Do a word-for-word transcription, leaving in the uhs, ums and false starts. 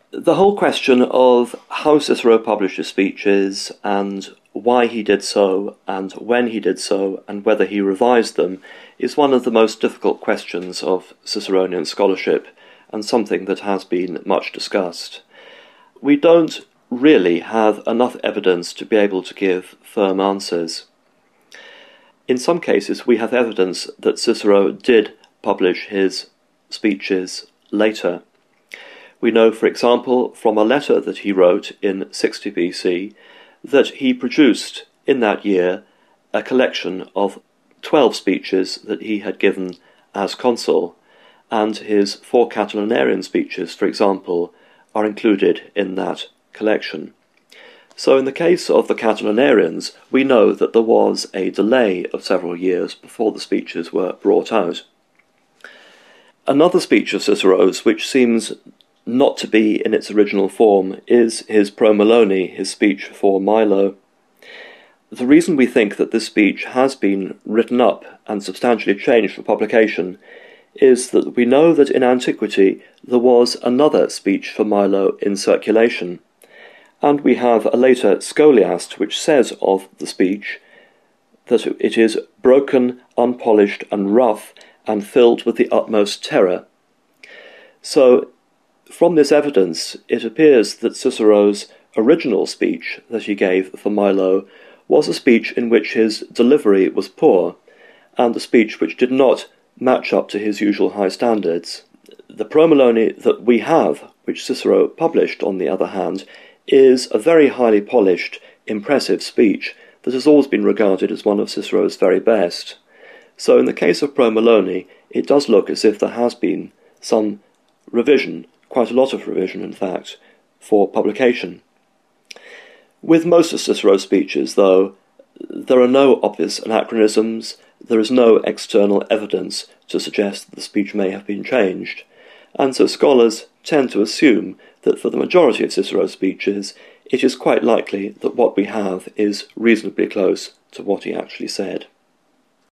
The whole question of how Cicero published his speeches and why he did so and when he did so and whether he revised them is one of the most difficult questions of Ciceronian scholarship and something that has been much discussed. We don't really have enough evidence to be able to give firm answers. In some cases we have evidence that Cicero did publish his speeches later. We know, for example, from a letter that he wrote in sixty B C that he produced in that year a collection of twelve speeches that he had given as consul, and his four Catilinarian speeches, for example, are included in that collection. So in the case of the Catilinarians, we know that there was a delay of several years before the speeches were brought out. Another speech of Cicero's, which seems not to be in its original form, is his Pro Milone, his speech for Milo. The reason we think that this speech has been written up and substantially changed for publication is that we know that in antiquity there was another speech for Milo in circulation, and we have a later scholiast which says of the speech that it is broken, unpolished and rough, and filled with the utmost terror. So from this evidence, it appears that Cicero's original speech that he gave for Milo was a speech in which his delivery was poor, and a speech which did not match up to his usual high standards. The Pro Milone that we have, which Cicero published, on the other hand, is a very highly polished, impressive speech that has always been regarded as one of Cicero's very best. So in the case of Pro Milone, it does look as if there has been some revision, quite a lot of revision, in fact, for publication. With most of Cicero's speeches, though, there are no obvious anachronisms, there is no external evidence to suggest that the speech may have been changed, and so scholars tend to assume that for the majority of Cicero's speeches, it is quite likely that what we have is reasonably close to what he actually said.